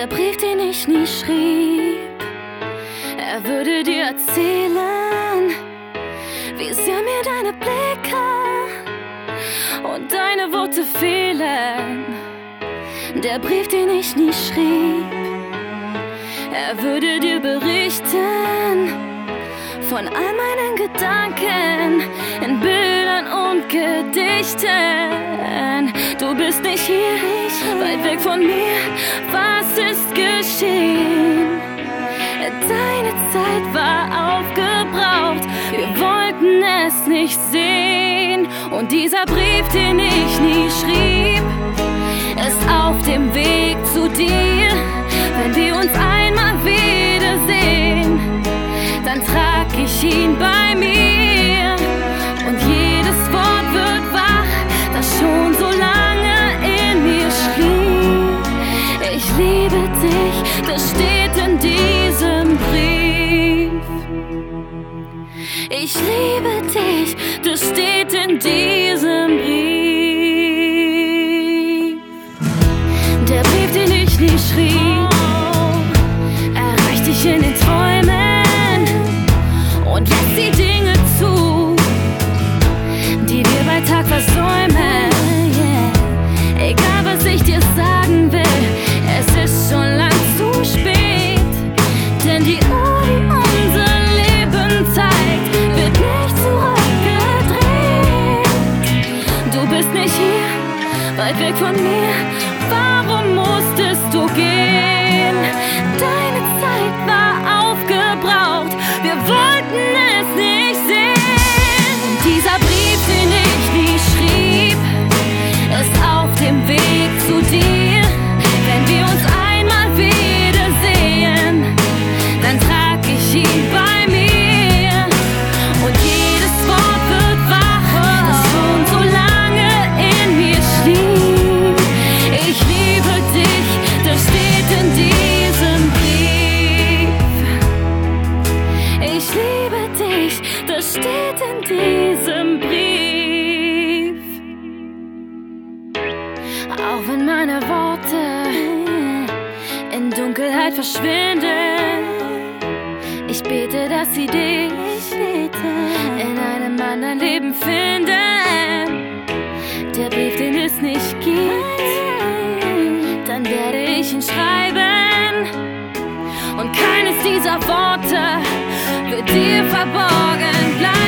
Der Brief, den ich nie schrieb, er würde dir erzählen, wie sehr mir deine Blicke und deine Worte fehlen. Der Brief, den ich nie schrieb, er würde dir berichten von all meinen Gedanken in Bildern und Gedichten. Du bist nicht hier, weit weg von mir. Was ist geschehen? Deine Zeit war aufgebraucht, wir wollten es nicht sehen. Und dieser Brief, den ich nie schrieb, ist auf dem Weg zu dir. Wenn wir uns einmal wiedersehen, dann trag ich ihn bei mir. Und jedes Wort wird wach, das schon so lange in mir schlief. Ich liebe dich, das steht in diesem Brief. Ich liebe dich, das steht in diesem Brief. Der Brief, den ich nie schrieb, erreicht dich in den Träumen und lässt die Dinge zu, die wir bei Tag versäumen. Egal was ich dir sagen will, es ist schon lang zu spät. Denn die Uhr, die unser Leben zeigt, wird nicht zurückgedreht. Du bist nicht hier, weit weg von mir. Warum musstest du gehen? Deine Zeit war aufgebraucht, wir wollten es nicht sehen. Und dieser Brief, den ich nie schrieb, ist auf dem Weg zu dir. Wenn wir uns einmal wiedersehen, dann trag ich ihn bei mir. Und jedes Wort wird wach, das schon so lange in mir schlief. Ich liebe dich, das steht in diesem Brief. Ich liebe dich, das steht in diesem Brief. Auch wenn meine Worte in Dunkelheit verschwinden, ich bete, dass sie dich in einem anderen Leben finden. Der Brief, den es nicht gibt, dann werde ich ihn schreiben. Und keines dieser Worte wird dir verborgen bleiben.